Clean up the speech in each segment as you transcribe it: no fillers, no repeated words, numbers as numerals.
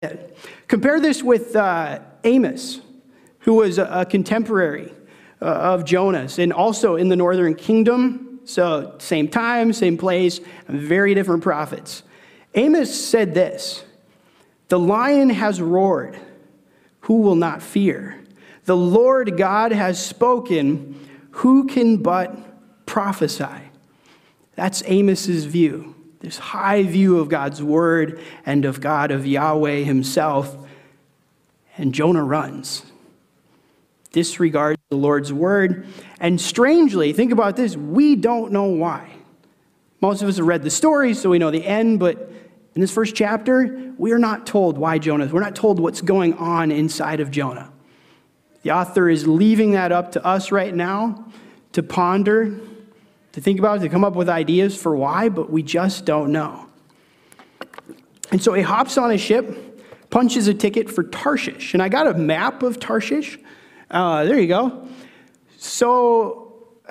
Compare this with Amos, who was a contemporary of Jonah's, and also in the northern kingdom. So same time, same place, very different prophets. Amos said this: "The lion has roared, who will not fear? The Lord God has spoken, who can but prophesy?" That's Amos's view, this high view of God's word and of God, of Yahweh himself. And Jonah runs, disregards the Lord's word. And strangely, think about this, we don't know why. Most of us have read the story, so we know the end, but in this first chapter, we are not told why Jonah. We're not told what's going on inside of Jonah. The author is leaving that up to us right now to ponder, to think about, to come up with ideas for why, but we just don't know. And so he hops on a ship, punches a ticket for Tarshish. And I got a map of Tarshish. There you go. So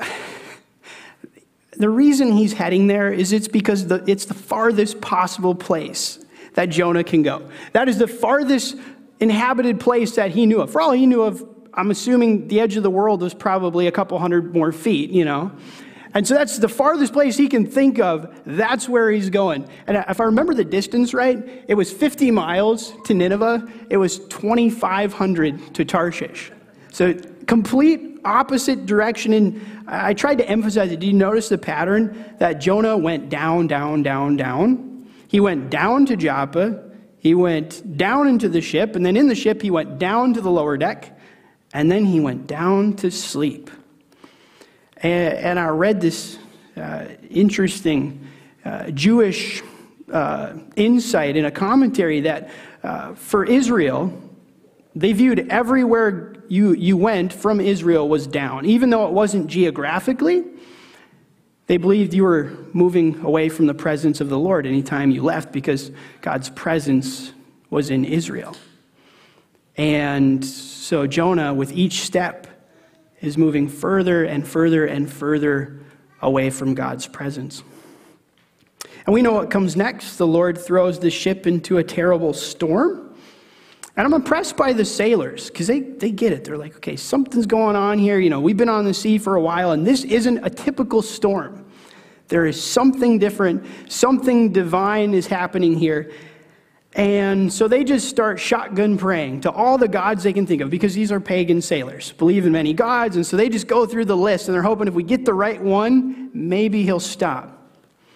the reason he's heading there is it's because it's the farthest possible place that Jonah can go. That is the farthest inhabited place that he knew of. For all he knew of, I'm assuming the edge of the world was probably a couple hundred more feet, And so that's the farthest place he can think of. That's where he's going. And if I remember the distance right, it was 50 miles to Nineveh. It was 2,500 to Tarshish. So complete opposite direction. And I tried to emphasize it. Did you notice the pattern that Jonah went down, down, down, down? He went down to Joppa. He went down into the ship. And then in the ship, he went down to the lower deck. And then he went down to sleep. And I read this interesting Jewish insight in a commentary that for Israel, they viewed everywhere you went from Israel was down. Even though it wasn't geographically, they believed you were moving away from the presence of the Lord anytime you left, because God's presence was in Israel. And so Jonah, with each step, is moving further and further and further away from God's presence. And we know what comes next. The Lord throws the ship into a terrible storm. And I'm impressed by the sailors, because they get it. They're like, okay, something's going on here. We've been on the sea for a while, and this isn't a typical storm. There is something different. Something divine is happening here. And so they just start shotgun praying to all the gods they can think of, because these are pagan sailors, believe in many gods. And so they just go through the list, and they're hoping if we get the right one, maybe he'll stop.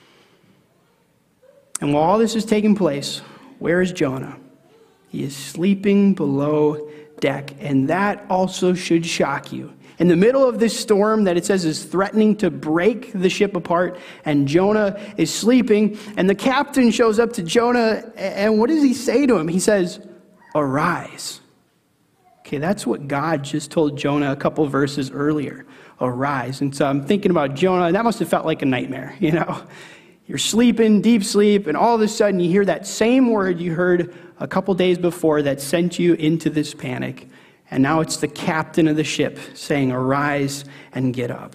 And while all this is taking place, where is Jonah? He is sleeping below deck, and that also should shock you. In the middle of this storm that it says is threatening to break the ship apart, and Jonah is sleeping, and the captain shows up to Jonah, and what does he say to him? He says, "Arise." Okay, that's what God just told Jonah a couple verses earlier. Arise. And so I'm thinking about Jonah, and that must have felt like a nightmare, You're sleeping, deep sleep, and all of a sudden you hear that same word you heard a couple days before that sent you into this panic. And now it's the captain of the ship saying, "Arise and get up."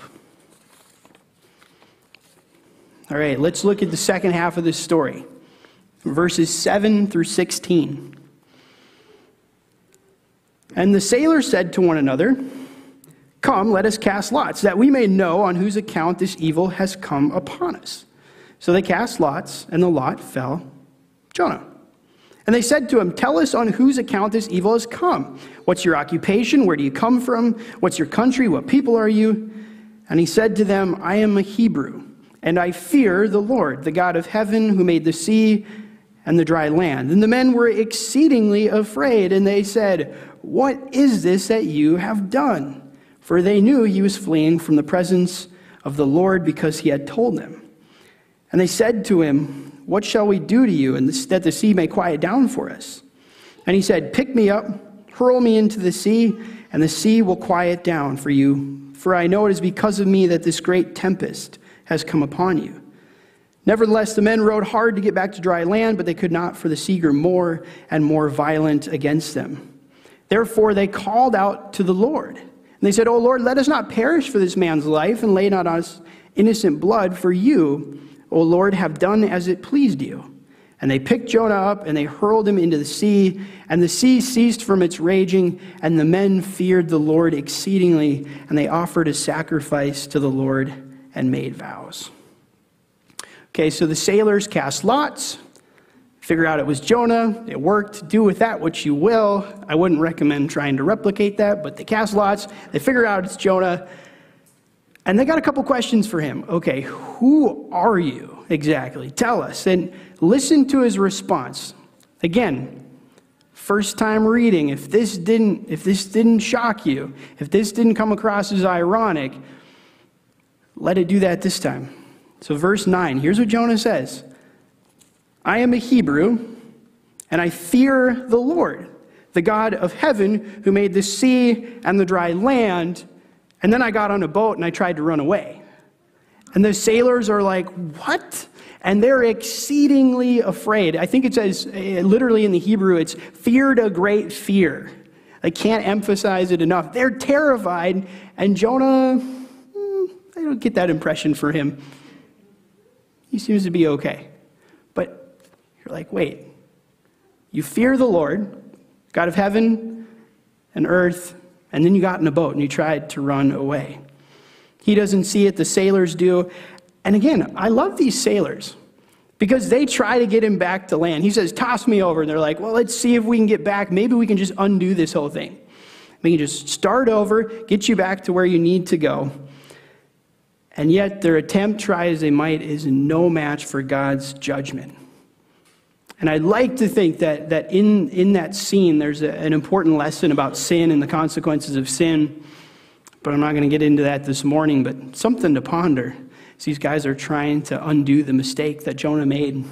All right, let's look at the second half of this story, verses 7 through 16. And the sailors said to one another, "Come, let us cast lots, that we may know on whose account this evil has come upon us." So they cast lots, and the lot fell Jonah. And they said to him, "Tell us on whose account this evil has come. What's your occupation? Where do you come from? What's your country? What people are you?" And he said to them, "I am a Hebrew, and I fear the Lord, the God of heaven, who made the sea and the dry land." And the men were exceedingly afraid, and they said, "What is this that you have done?" For they knew he was fleeing from the presence of the Lord, because he had told them. And they said to him, "What shall we do to you, and that the sea may quiet down for us?" And he said, "Pick me up, hurl me into the sea, and the sea will quiet down for you. For I know it is because of me that this great tempest has come upon you." Nevertheless, the men rowed hard to get back to dry land, but they could not, for the sea grew more and more violent against them. Therefore they called out to the Lord. And they said, "O Lord, let us not perish for this man's life, and lay not on us innocent blood, for you, O Lord, have done as it pleased you." And they picked Jonah up, and they hurled him into the sea, and the sea ceased from its raging, and the men feared the Lord exceedingly, and they offered a sacrifice to the Lord and made vows. Okay, so the sailors cast lots, figure out it was Jonah. It worked. Do with that what you will. I wouldn't recommend trying to replicate that, but they cast lots. They figure out it's Jonah, and they got a couple questions for him. Okay, who are you exactly? Tell us. And listen to his response. Again, first time reading. If this didn't shock you, if this didn't come across as ironic, let it do that this time. So verse 9, here's what Jonah says. I am a Hebrew, and I fear the Lord, the God of heaven, who made the sea and the dry land. And then I got on a boat and I tried to run away. And the sailors are like, what? And they're exceedingly afraid. I think it says, literally in the Hebrew, it's feared a great fear. I can't emphasize it enough. They're terrified, and Jonah, I don't get that impression for him. He seems to be okay. But you're like, wait, you fear the Lord, God of heaven and earth, and then you got in a boat and you tried to run away. He doesn't see it, the sailors do. And again, I love these sailors because they try to get him back to land. He says, toss me over. And they're like, well, let's see if we can get back. Maybe we can just undo this whole thing. We can just start over, get you back to where you need to go. And yet their attempt, try as they might, is no match for God's judgment. And I'd like to think that in that scene, there's an important lesson about sin and the consequences of sin. But I'm not going to get into that this morning, but something to ponder as these guys are trying to undo the mistake that Jonah made.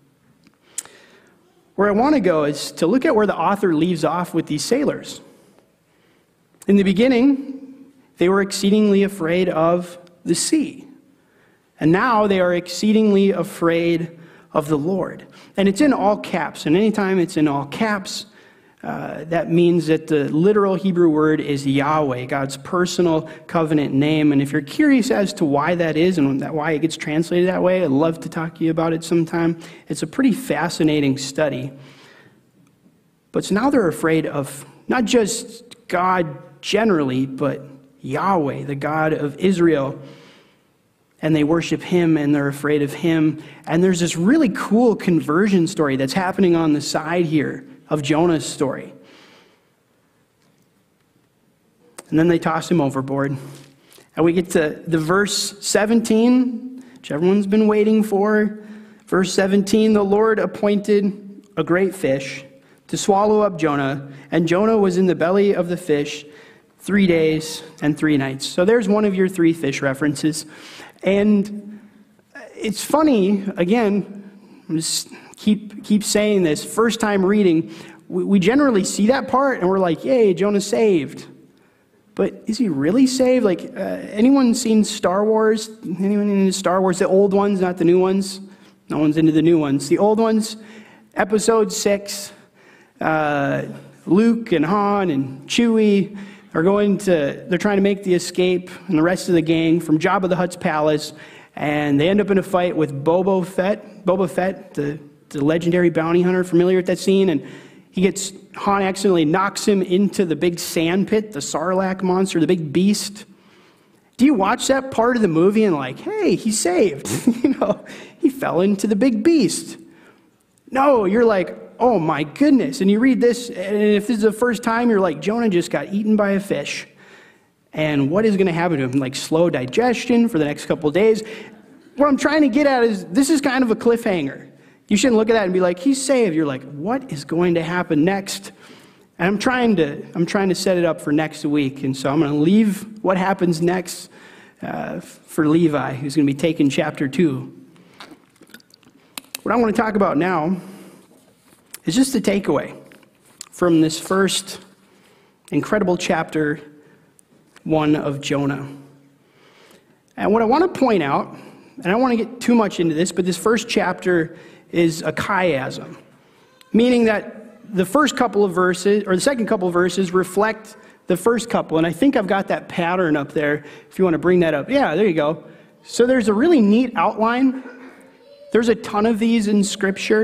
Where I want to go is to look at where the author leaves off with these sailors. In the beginning, they were exceedingly afraid of the sea. And now they are exceedingly afraid of the Lord. And it's in all caps. And anytime it's in all caps, that means that the literal Hebrew word is Yahweh, God's personal covenant name. And if you're curious as to why that is and why it gets translated that way, I'd love to talk to you about it sometime. It's a pretty fascinating study. But so now they're afraid of not just God generally, but Yahweh, the God of Israel. And they worship him and they're afraid of him. And there's this really cool conversion story that's happening on the side here of Jonah's story. And then they toss him overboard. And we get to the verse 17, which everyone's been waiting for. Verse 17, the Lord appointed a great fish to swallow up Jonah, and Jonah was in the belly of the fish 3 days and 3 nights. So there's one of your 3 fish references. And it's funny, again, I'm just keep saying this, first time reading, we generally see that part and we're like, yay, Jonah's saved. But is he really saved? Like, anyone seen Star Wars? Anyone into Star Wars? The old ones, not the new ones? No one's into the new ones. The old ones, episode 6, Luke and Han and Chewie they're trying to make the escape, and the rest of the gang, from Jabba the Hutt's palace, and they end up in a fight with Boba Fett, the legendary bounty hunter, familiar with that scene, and Han accidentally knocks him into the big sand pit, the Sarlacc monster, the big beast. Do you watch that part of the movie and like, hey, he's saved? He fell into the big beast. No, you're like, oh my goodness. And you read this, and if this is the first time, you're like, Jonah just got eaten by a fish. And what is going to happen to him? Like slow digestion for the next couple of days. What I'm trying to get at is this is kind of a cliffhanger. You shouldn't look at that and be like, he's saved. You're like, what is going to happen next? And I'm trying to set it up for next week. And so I'm going to leave what happens next for Levi, who's going to be taking chapter 2. What I want to talk about now is just the takeaway from this first incredible chapter 1 of Jonah. And what I want to point out, and I don't want to get too much into this, but this first chapter is a chiasm, meaning that the first couple of verses, or the second couple of verses, reflect the first couple. And I think I've got that pattern up there, if you want to bring that up. Yeah, there you go. So there's a really neat outline. There's a ton of these in Scripture.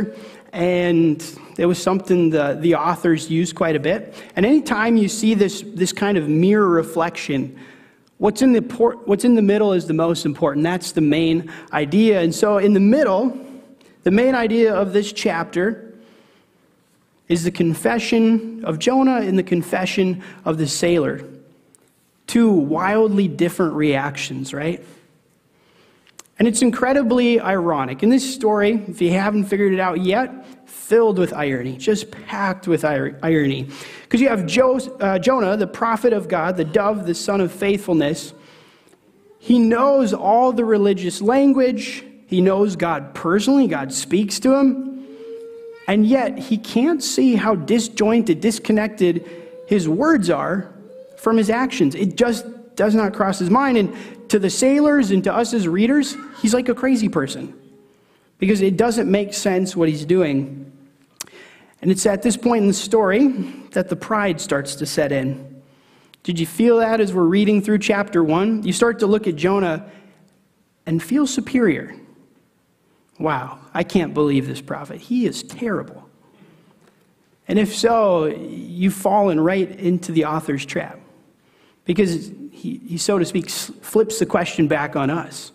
And it was something the authors used quite a bit. And anytime you see this kind of mirror reflection, what's in the middle is the most important. That's the main idea. And so in the middle, the main idea of this chapter is the confession of Jonah and the confession of the sailor. Two wildly different reactions, right? And it's incredibly ironic. In this story, if you haven't figured it out yet, filled with irony, just packed with irony. Because you have Jonah, the prophet of God, the dove, the son of faithfulness. He knows all the religious language. He knows God personally. God speaks to him. And yet, he can't see how disjointed, disconnected his words are from his actions. It just does not cross his mind. And to the sailors and to us as readers, he's like a crazy person because it doesn't make sense what he's doing. And it's at this point in the story that the pride starts to set in. Did you feel that as we're reading through chapter 1? You start to look at Jonah and feel superior. Wow, I can't believe this prophet. He is terrible. And if so, you've fallen right into the author's trap. Because he, so to speak, flips the question back on us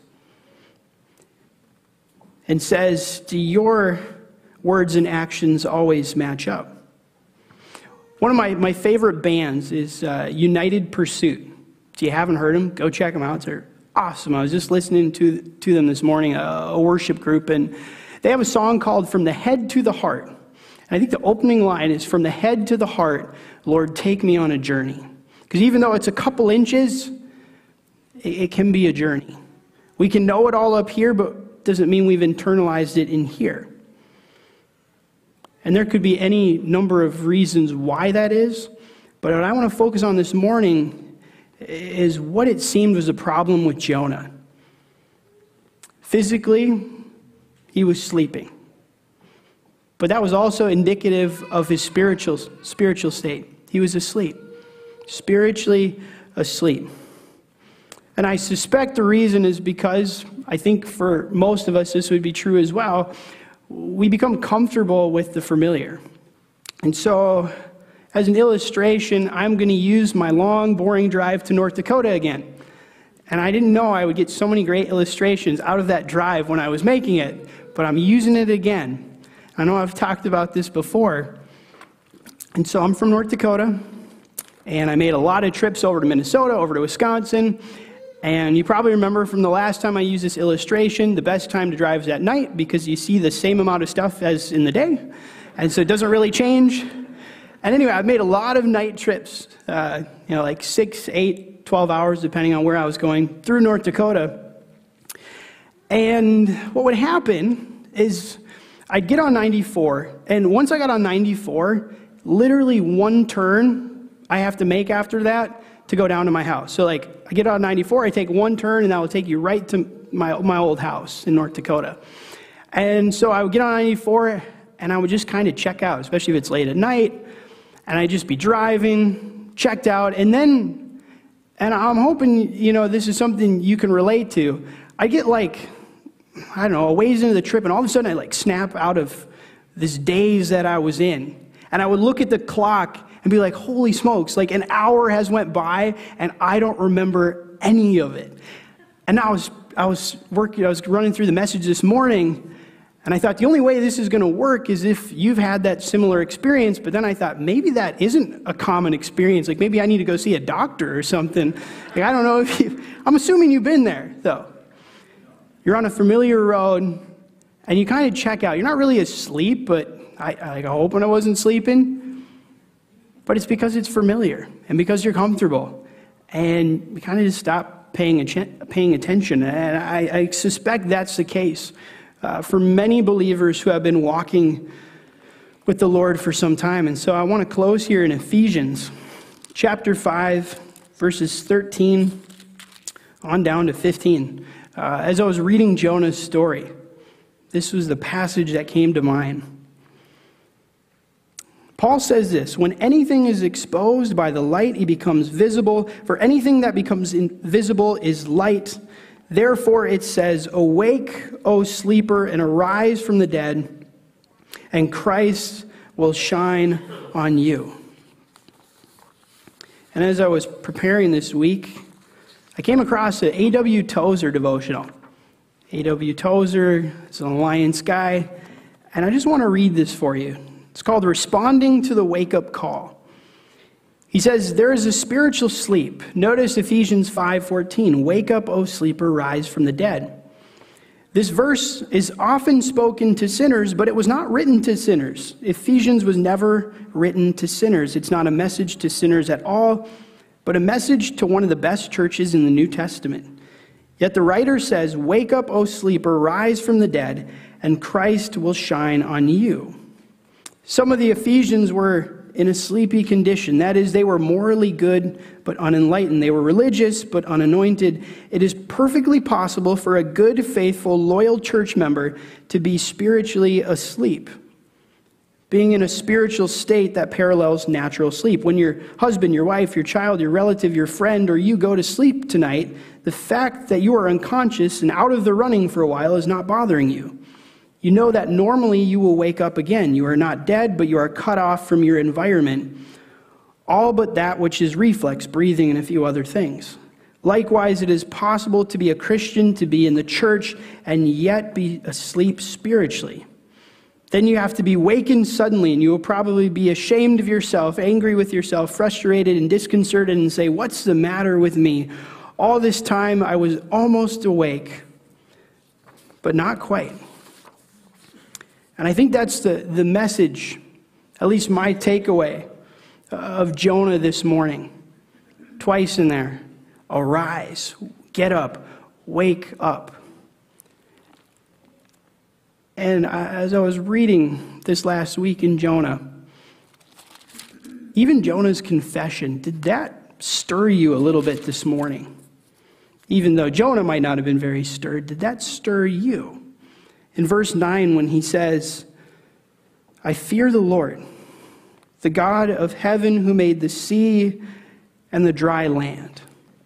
and says, do your words and actions always match up? One of my favorite bands is United Pursuit. If you haven't heard them, go check them out. They're awesome. I was just listening to them this morning, a worship group, and they have a song called From the Head to the Heart. And I think the opening line is, from the head to the heart, Lord, take me on a journey. Because even though it's a couple inches, it can be a journey. We can know it all up here, but doesn't mean we've internalized it in here. And there could be any number of reasons why that is. But what I want to focus on this morning is what it seemed was a problem with Jonah. Physically, he was sleeping. But that was also indicative of his spiritual state. He was asleep. Spiritually asleep. And I suspect the reason is because, I think for most of us this would be true as well, we become comfortable with the familiar. And so, as an illustration, I'm going to use my long, boring drive to North Dakota again. And I didn't know I would get so many great illustrations out of that drive when I was making it, but I'm using it again. I know I've talked about this before. And so I'm from North Dakota. And I made a lot of trips over to Minnesota, over to Wisconsin. And you probably remember from the last time I used this illustration, the best time to drive is at night because you see the same amount of stuff as in the day. And so it doesn't really change. And anyway, I've made a lot of night trips, like 6, 8, 12 hours, depending on where I was going, through North Dakota. And what would happen is I'd get on 94. And once I got on 94, literally one turn I have to make after that to go down to my house. So I get on 94, I take one turn, and that will take you right to my old house in North Dakota. And so I would get on 94, and I would just kind of check out, especially if it's late at night, and I'd just be driving, checked out, and I'm hoping, this is something you can relate to. I get a ways into the trip, and all of a sudden I snap out of this daze that I was in. And I would look at the clock and be like, holy smokes, an hour has went by and I don't remember any of it. And I was running through the message this morning, and I thought the only way this is going to work is if you've had that similar experience. But then I thought maybe that isn't a common experience. Maybe I need to go see a doctor or something. I don't know if I'm assuming you've been there though. You're on a familiar road and you kind of check out. You're not really asleep, but I hope I wasn't sleeping. But it's because it's familiar and because you're comfortable. And we kind of just stop paying attention. And I suspect that's the case for many believers who have been walking with the Lord for some time. And so I want to close here in Ephesians chapter 5, verses 13 on down to 15. As I was reading Jonah's story, this was the passage that came to mind. Paul says this, when anything is exposed by the light, it becomes visible. For anything that becomes invisible is light. Therefore it says, awake, O sleeper, and arise from the dead, and Christ will shine on you. And as I was preparing this week, I came across an A.W. Tozer devotional. A.W. Tozer is an Alliance guy, and I just want to read this for you. It's called Responding to the Wake-Up Call. He says, there is a spiritual sleep. Notice Ephesians 5:14, wake up, O sleeper, rise from the dead. This verse is often spoken to sinners, but it was not written to sinners. Ephesians was never written to sinners. It's not a message to sinners at all, but a message to one of the best churches in the New Testament. Yet the writer says, wake up, O sleeper, rise from the dead, and Christ will shine on you. Some of the Ephesians were in a sleepy condition. That is, they were morally good but unenlightened. They were religious but unanointed. It is perfectly possible for a good, faithful, loyal church member to be spiritually asleep. Being in a spiritual state that parallels natural sleep. When your husband, your wife, your child, your relative, your friend, or you go to sleep tonight, the fact that you are unconscious and out of the running for a while is not bothering you. You know that normally you will wake up again. You are not dead, but you are cut off from your environment. All but that which is reflex, breathing, and a few other things. Likewise, it is possible to be a Christian, to be in the church, and yet be asleep spiritually. Then you have to be wakened suddenly, and you will probably be ashamed of yourself, angry with yourself, frustrated and disconcerted, and say, what's the matter with me? All this time I was almost awake, but not quite. And I think that's the message, at least my takeaway of Jonah this morning. Twice in there. Arise, get up, wake up. And as I was reading this last week in Jonah, even Jonah's confession, did that stir you a little bit this morning? Even though Jonah might not have been very stirred, did that stir you? In verse 9, when he says, I fear the Lord, the God of heaven who made the sea and the dry land.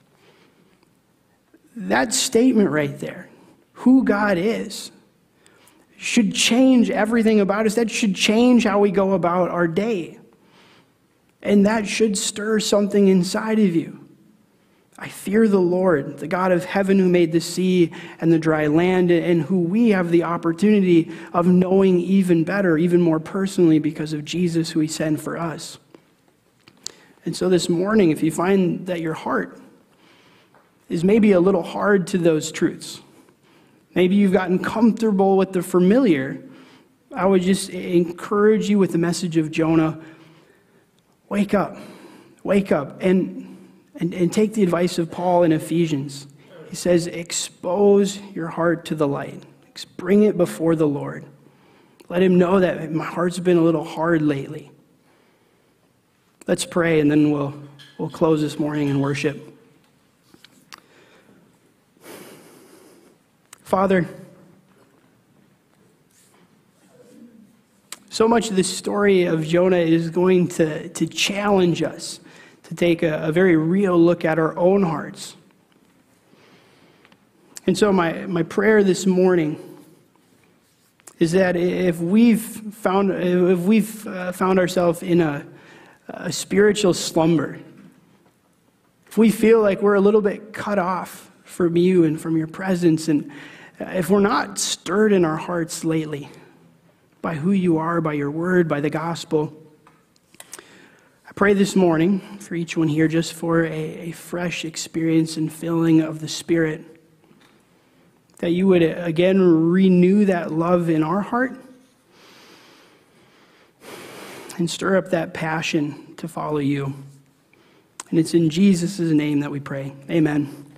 That statement right there, who God is, should change everything about us. That should change how we go about our day. And that should stir something inside of you. I fear the Lord, the God of heaven who made the sea and the dry land, and who we have the opportunity of knowing even better, even more personally because of Jesus who he sent for us. And so this morning, if you find that your heart is maybe a little hard to those truths, maybe you've gotten comfortable with the familiar, I would just encourage you with the message of Jonah, wake up, and take the advice of Paul in Ephesians. He says, expose your heart to the light. Bring it before the Lord. Let him know that my heart's been a little hard lately. Let's pray, and then we'll close this morning in worship. Father, so much of this story of Jonah is going to challenge us to take a very real look at our own hearts. And so my prayer this morning is that if we've found ourselves in a spiritual slumber, if we feel like we're a little bit cut off from you and from your presence, and if we're not stirred in our hearts lately by who you are, by your word, by the gospel, I pray this morning for each one here just for a fresh experience and filling of the Spirit, that you would again renew that love in our heart and stir up that passion to follow you. And it's in Jesus' name that we pray. Amen.